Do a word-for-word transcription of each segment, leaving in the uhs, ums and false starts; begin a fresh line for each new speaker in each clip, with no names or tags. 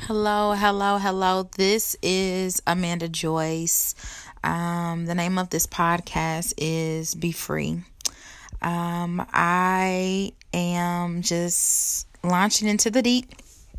Hello, hello, hello. This is Amanda Joyce. Um, the name of this podcast is Be Free. Um, I am just launching into the deep.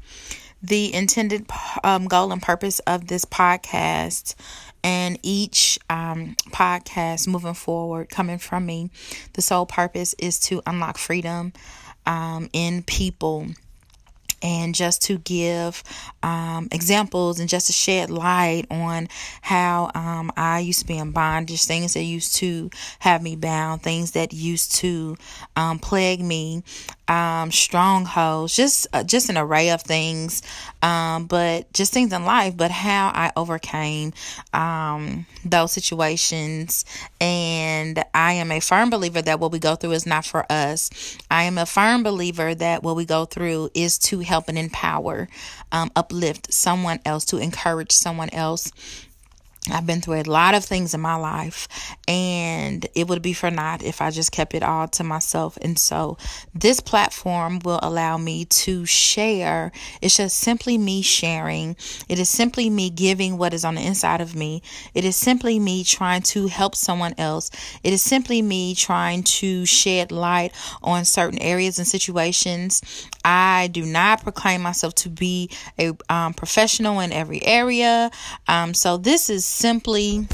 The intended um, goal and purpose of this podcast and each um, podcast moving forward, coming from me, the sole purpose is to unlock freedom um, in people. And just to give um, examples and just to shed light on how um, I used to be in bondage, things that used to have me bound, things that used to um, plague me, um, strongholds, just uh, just an array of things, um, but just things in life, but how I overcame um, those situations. And I am a firm believer that what we go through is not for us. I am a firm believer that what we go through is to help and empower, um, uplift someone else, to encourage someone else. I've been through a lot of things in my life, and it would be for naught if I just kept it all to myself. And so this platform will allow me to share. It's just simply me sharing. It is simply me giving what is on the inside of me. It is simply me trying to help someone else. It is simply me trying to shed light on certain areas and situations. I do not proclaim myself to be a um, professional in every area. Um, so this is simply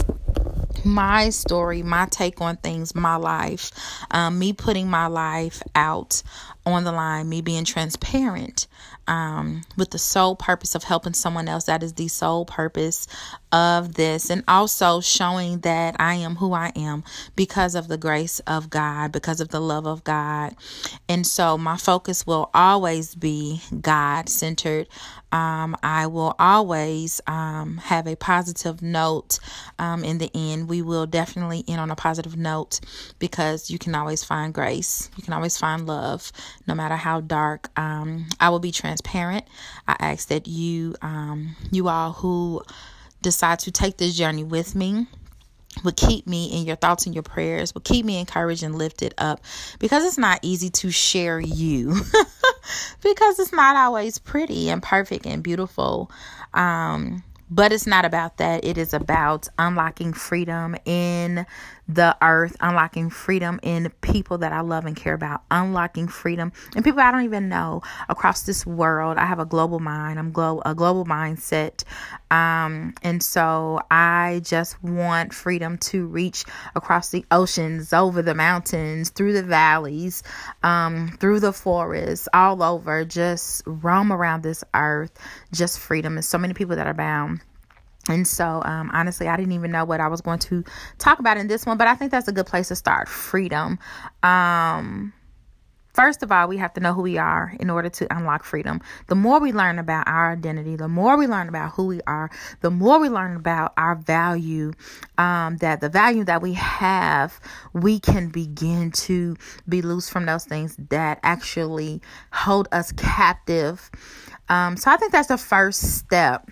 my story, my take on things, my life, um, me putting my life out on the line, me being transparent um, with the sole purpose of helping someone else. That is the sole purpose of this. And also showing that I am who I am because of the grace of God, because of the love of God. And so my focus will always be God-centered. Um, I will always um, have a positive note um, in the end. We will definitely end on a positive note because you can always find grace. You can always find love, no matter how dark. Um, I will be transparent. I ask that you, um, you all who decide to take this journey with me would keep me in your thoughts and your prayers, would keep me encouraged and lifted up, because it's not easy to share you because it's not always pretty and perfect and beautiful. Um, but it's not about that. It is about unlocking freedom in the earth, unlocking freedom in people that I love and care about, unlocking freedom in people I don't even know across this world. I have a global mind. I'm glo- a global mindset. Um, and so I just want freedom to reach across the oceans, over the mountains, through the valleys, um, through the forests, all over, just roam around this earth, just freedom. There's so many people that are bound. And so, um, honestly, I didn't even know what I was going to talk about in this one, but I think that's a good place to start. Freedom. Um, first of all, we have to know who we are in order to unlock freedom. The more we learn about our identity, the more we learn about who we are, the more we learn about our value, um, that the value that we have, we can begin to be loose from those things that actually hold us captive. Um, so I think that's the first step.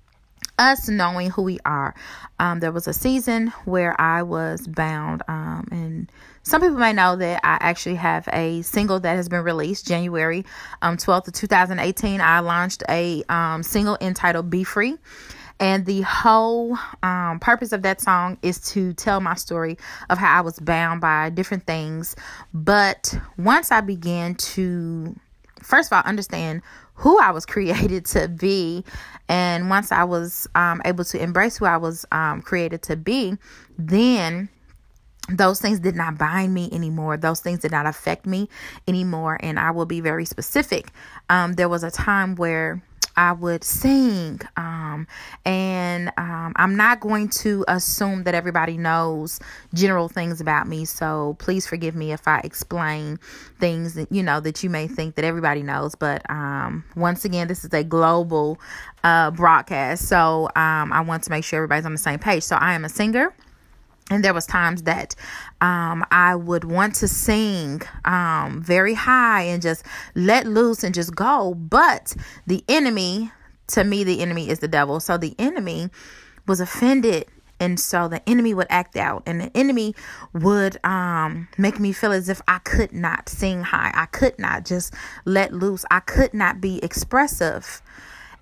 Us knowing who we are. Um, there was a season where I was bound. Um, and some people may know that I actually have a single that has been released January um, twelfth of two thousand eighteen. I launched a um, single entitled Be Free. And the whole um, purpose of that song is to tell my story of how I was bound by different things. But once I began to, first of all, understand who I was created to be, and once I was um, able to embrace who I was um, created to be, then those things did not bind me anymore. Those things did not affect me anymore. And I will be very specific. Um, there was a time where I would sing, um, and um, I'm not going to assume that everybody knows general things about me. So please forgive me if I explain things that, you know, that you may think that everybody knows. But um, once again, this is a global uh, broadcast. So um, I want to make sure everybody's on the same page. So I am a singer. And there was times that um, I would want to sing um, very high and just let loose and just go. But the enemy, to me, the enemy is the devil. So the enemy was offended. And so the enemy would act out, and the enemy would um, make me feel as if I could not sing high. I could not just let loose. I could not be expressive.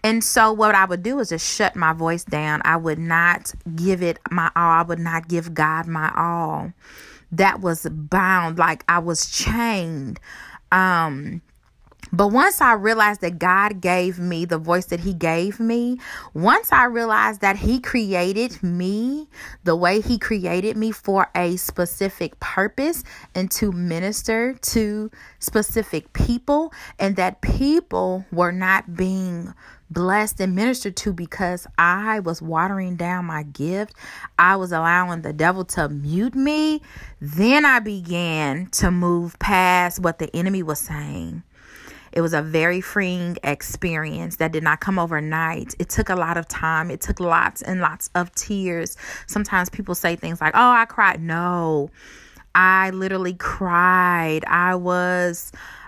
And so what I would do is just shut my voice down. I would not give it my all. I would not give God my all. That was bound, like I was chained. Um, But once I realized that God gave me the voice that he gave me, once I realized that he created me the way he created me for a specific purpose and to minister to specific people, and that people were not being blessed and ministered to because I was watering down my gift, I was allowing the devil to mute me, then I began to move past what the enemy was saying. It was a very freeing experience that did not come overnight. It took a lot of time. It took lots and lots of tears. Sometimes people say things like, oh, I cried. No, I literally cried. I was,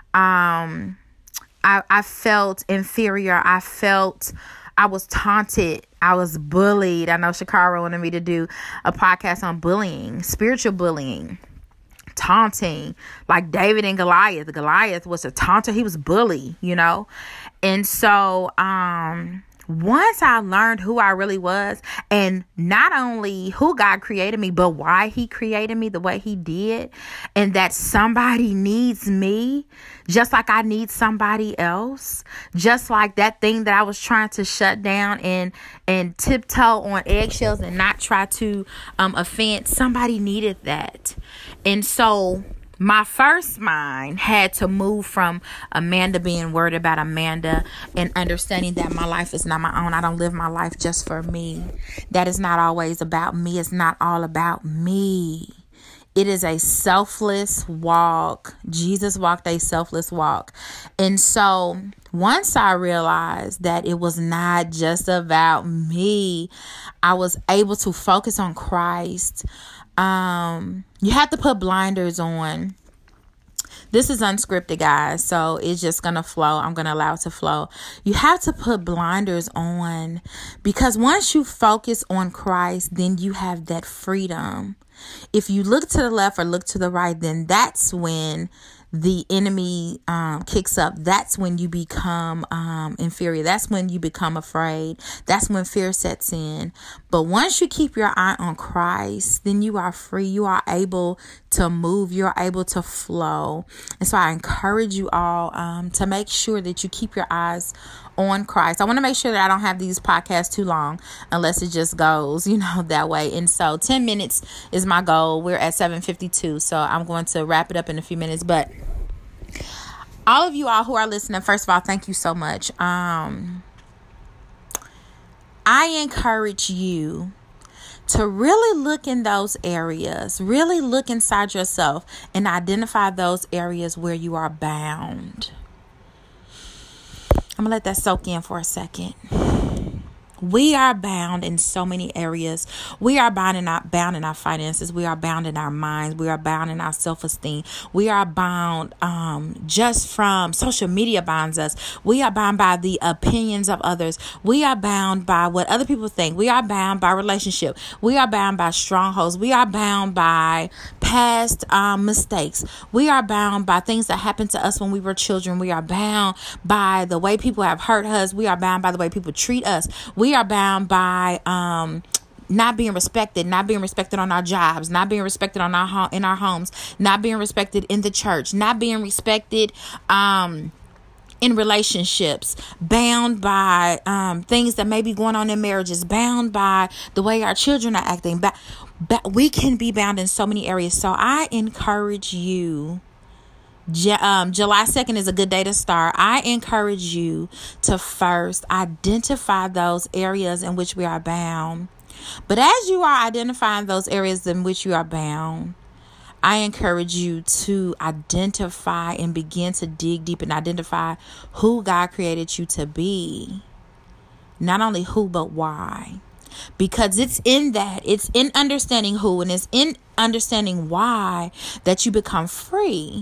um, I, I felt inferior. I felt, I was taunted. I was bullied. I know Shakara wanted me to do a podcast on bullying, spiritual bullying. Taunting, like David and Goliath. Goliath was a taunter. He was bully, you know? And so, um, once I learned who I really was, and not only who God created me, but why he created me the way he did, and that somebody needs me just like I need somebody else, just like that thing that I was trying to shut down and and tiptoe on eggshells and not try to um, offend, somebody needed that. And so my first mind had to move from Amanda being worried about Amanda and understanding that my life is not my own. I don't live my life just for me. That is not always about me. It's not all about me. It is a selfless walk. Jesus walked a selfless walk. And so once I realized that it was not just about me, I was able to focus on Christ. Um, you have to put blinders on. This is unscripted, guys, so it's just going to flow. I'm going to allow it to flow. You have to put blinders on, because once you focus on Christ, then you have that freedom. If you look to the left or look to the right, then that's when the enemy um, kicks up. That's when you become um, inferior. That's when you become afraid. That's when fear sets in. But once you keep your eye on Christ, then you are free. You are able to move. You're able to flow. And so I encourage you all um, to make sure that you keep your eyes on Christ. I want to make sure that I don't have these podcasts too long unless it just goes, you know, that way. And so ten minutes is my goal. We're at seven fifty-two. So I'm going to wrap it up in a few minutes. But all of you all who are listening, first of all, thank you so much. Um, I encourage you to really look in those areas, really look inside yourself and identify those areas where you are bound. I'm going to let that soak in for a second. We are bound in so many areas. We are bound in our bound in our finances. We are bound in our minds. We are bound in our self-esteem. We are bound um, just from social media binds us. We are bound by the opinions of others. We are bound by what other people think. We are bound by relationship. We are bound by strongholds. We are bound by past um, mistakes. We are bound by things that happened to us when we were children. We are bound by the way people have hurt us. We are bound by the way people treat us. We are bound by um, not being respected, not being respected on our jobs, not being respected on our ho- in our homes, not being respected in the church, not being respected um, in relationships, bound by um, things that may be going on in marriages, bound by the way our children are acting. But, but we can be bound in so many areas. So I encourage you. Um, July second is a good day to start. I encourage you to first identify those areas in which we are bound. But as you are identifying those areas in which you are bound, I encourage you to identify and begin to dig deep and identify who God created you to be. Not only who, but why. Because it's in that, it's in understanding who and it's in understanding why that you become free.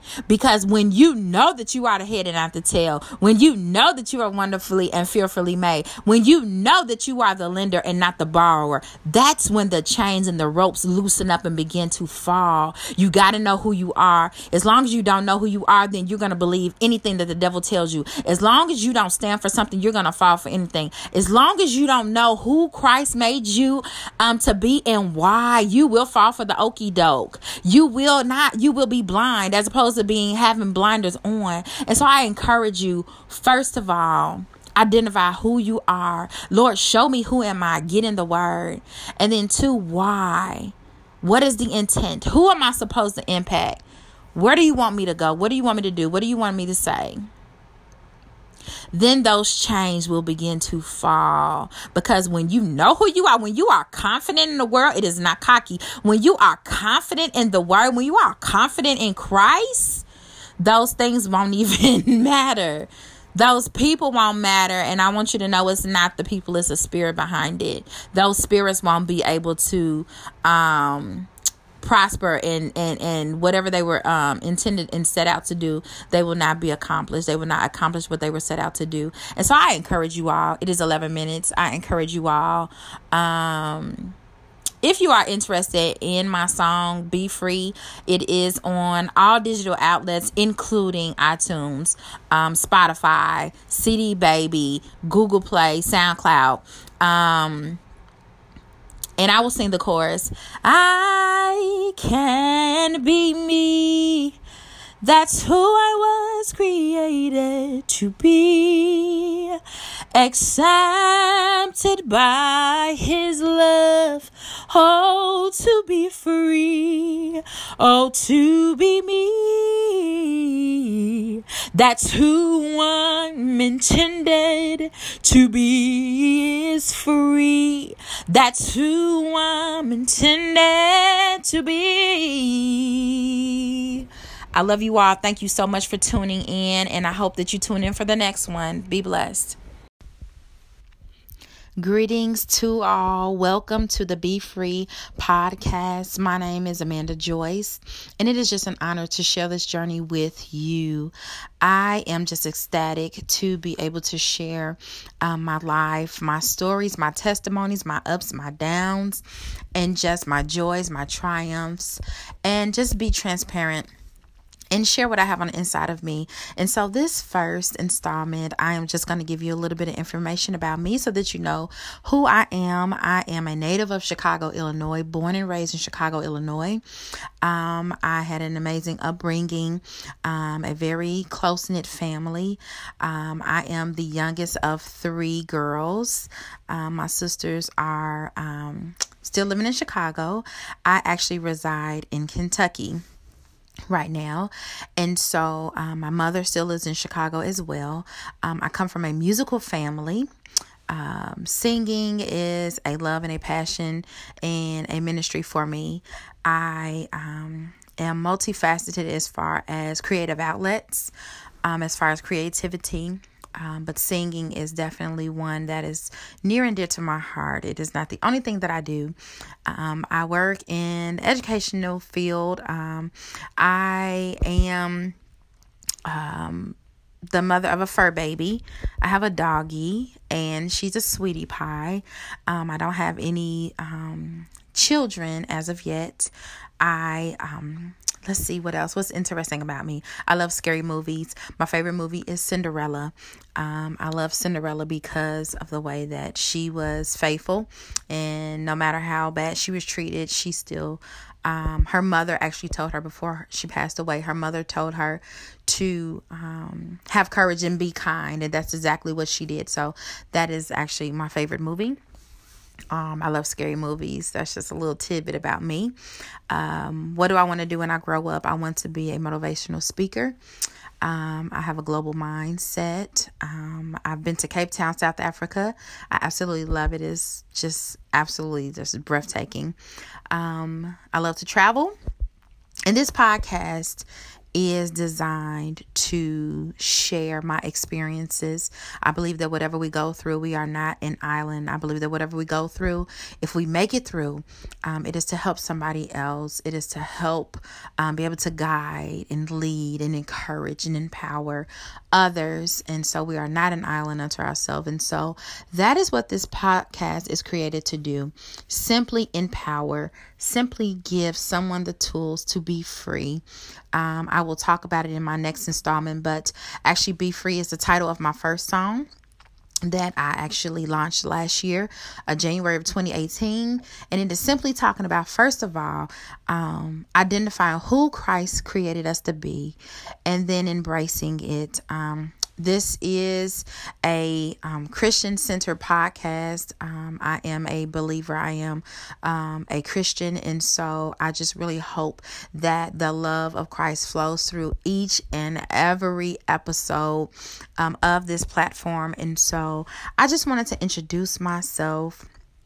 Because when you know that you are the head and not the tail, when you know that you are wonderfully and fearfully made, when you know that you are the lender and not the borrower, that's when the chains and the ropes loosen up and begin to fall. You got to know who you are. As long as you don't know who you are, then you're going to believe anything that the devil tells you. As long as you don't stand for something, you're going to fall for anything. As long as you don't know who Christ made you um, to be and why, you will fall for the okie doke. You will not, you will be blind as opposed to being having blinders on. And so I encourage you, first of all, identify who you are. Lord, show me who am I? Get in the word. And then two, why? What is the intent? Who am I supposed to impact? Where do you want me to go? What do you want me to do? What do you want me to say? Then those chains will begin to fall. Because when you know who you are, when you are confident in the word, it is not cocky. When you are confident in the word, when you are confident in Christ, those things won't even matter. Those people won't matter. And I want you to know it's not the people, it's a spirit behind it. Those spirits won't be able to um, prosper and, and, and whatever they were um, intended and set out to do, they will not be accomplished. They will not accomplish what they were set out to do. And so I encourage you all. It is eleven minutes. I encourage you all. Um, If you are interested in my song, Be Free, it is on all digital outlets, including iTunes, um, Spotify, C D Baby, Google Play, SoundCloud. Um, and I will sing the chorus. I can be me. That's who I was created to be, accepted by his love, oh, to be free, oh, to be me. That's who I'm intended to be, is free. That's who I'm intended to be. I love you all. Thank you so much for tuning in, and I hope that you tune in for the next one. Be blessed. Greetings to all. Welcome to the Be Free podcast. My name is Amanda Joyce, and it is just an honor to share this journey with you. I am just ecstatic to be able to share um, my life, my stories, my testimonies, my ups, my downs, and just my joys, my triumphs, and just be transparent and share what I have on the inside of me. And so this first installment, I am just going to give you a little bit of information about me so that you know who I am. I am a native of Chicago, Illinois, born and raised in Chicago, Illinois. Um, I had an amazing upbringing, um, a very close-knit family. Um, I am the youngest of three girls. Um, my sisters are um, still living in Chicago. I actually reside in Kentucky right now. And so um, my mother still lives in Chicago as well. Um, I come from a musical family. Um, singing is a love and a passion and a ministry for me. I um, am multifaceted as far as creative outlets, um, as far as creativity. Um, but singing is definitely one that is near and dear to my heart. It is not the only thing that I do. Um, I work in the educational field. Um, I am um, the mother of a fur baby. I have a doggy, and she's a sweetie pie. Um, I don't have any um, children as of yet. I um Let's see what else. What's interesting about me? I love scary movies. My favorite movie is Cinderella. Um, I love Cinderella because of the way that she was faithful. And no matter how bad she was treated, she still, um, her mother actually told her before she passed away, her mother told her to um, have courage and be kind. And that's exactly what she did. So that is actually my favorite movie. Um, I love scary movies. That's just a little tidbit about me. Um, what do I want to do when I grow up? I want to be a motivational speaker. Um, I have a global mindset. Um, I've been to Cape Town, South Africa. I absolutely love it. It's just absolutely just breathtaking. Um, I love to travel. And this podcast is designed to share my experiences. I believe that whatever we go through, we are not an island. I believe that whatever we go through, if we make it through, um, it is to help somebody else. It is to help um, be able to guide and lead and encourage and empower others. And so we are not an island unto ourselves. And so that is what this podcast is created to do. Simply empower, simply give someone the tools to be free. Um, I will talk about it in my next installment, but actually Be Free is the title of my first song that I actually launched last year, uh, January of twenty eighteen. And it is simply talking about, first of all, um, identifying who Christ created us to be, and then embracing it. Um, This is a um, Christian-centered podcast. Um, I am a believer. I am um, a Christian. And so I just really hope that the love of Christ flows through each and every episode um, of this platform. And so I just wanted to introduce myself.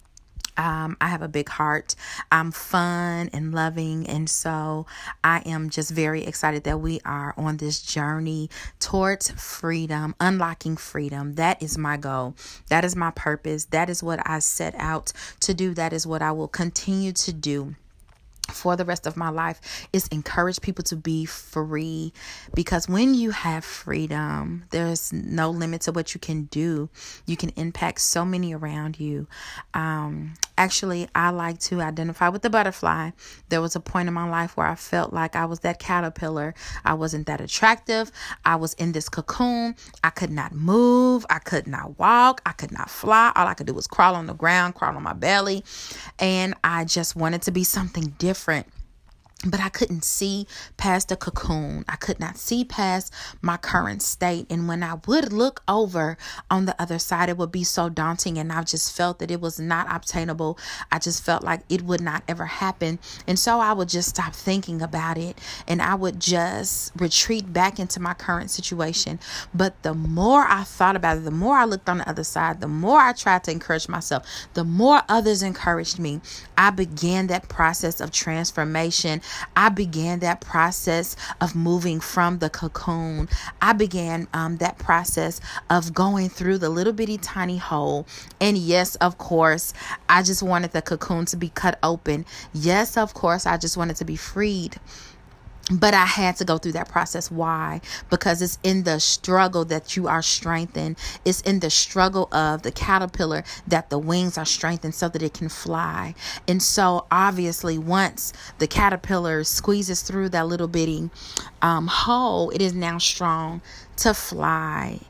Um, I have a big heart. I'm fun and loving. And so I am just very excited that we are on this journey towards freedom, unlocking freedom. That is my goal. That is my purpose. That is what I set out to do. That is what I will continue to do for the rest of my life, is encourage people to be free. Because when you have freedom, there's no limit to what you can do. You can impact so many around you. Um, actually, I like to identify with the butterfly. There was a point in my life where I felt like I was that caterpillar. I wasn't that attractive. I was in this cocoon. I could not move. I could not walk. I could not fly. All I could do was crawl on the ground, crawl on my belly. And I just wanted to be something different. But I couldn't see past the cocoon. I could not see past my current state. And when I would look over on the other side, it would be so daunting. And I just felt that it was not obtainable. I just felt like it would not ever happen. And so I would just stop thinking about it. And I would just retreat back into my current situation. But the more I thought about it, the more I looked on the other side, the more I tried to encourage myself, the more others encouraged me. I began that process of transformation. I began that process of moving from the cocoon. I began um, that process of going through the little bitty tiny hole. And yes, of course, I just wanted the cocoon to be cut open. Yes, of course, I just wanted to be freed. But I had to go through that process. Why? Because it's in the struggle that you are strengthened. It's in the struggle of the caterpillar that the wings are strengthened so that it can fly. And so obviously once the caterpillar squeezes through that little bitty um, hole, it is now strong to fly.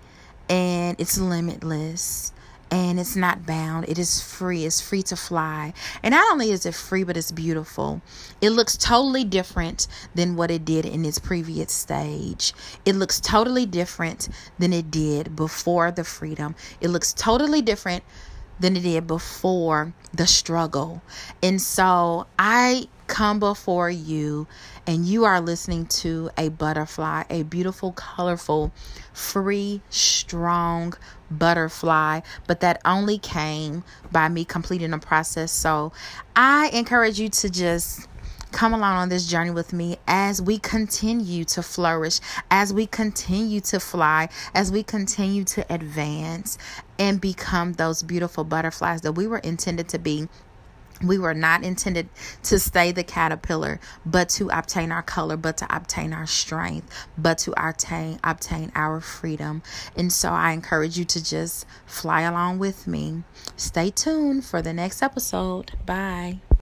And it's limitless. And it's not bound. It is free. It's free to fly. And not only is it free, but it's beautiful. It looks totally different than what it did in its previous stage. It looks totally different than it did before the freedom. It looks totally different than it did before the struggle. And so I come before you, and you are listening to a butterfly, a beautiful, colorful, free, strong butterfly, but that only came by me completing a process. So I encourage you to just come along on this journey with me as we continue to flourish, as we continue to fly, as we continue to advance and become those beautiful butterflies that we were intended to be. We were not intended to stay the caterpillar, but to obtain our color, but to obtain our strength, but to obtain, obtain our freedom. And so I encourage you to just fly along with me. Stay tuned for the next episode. Bye.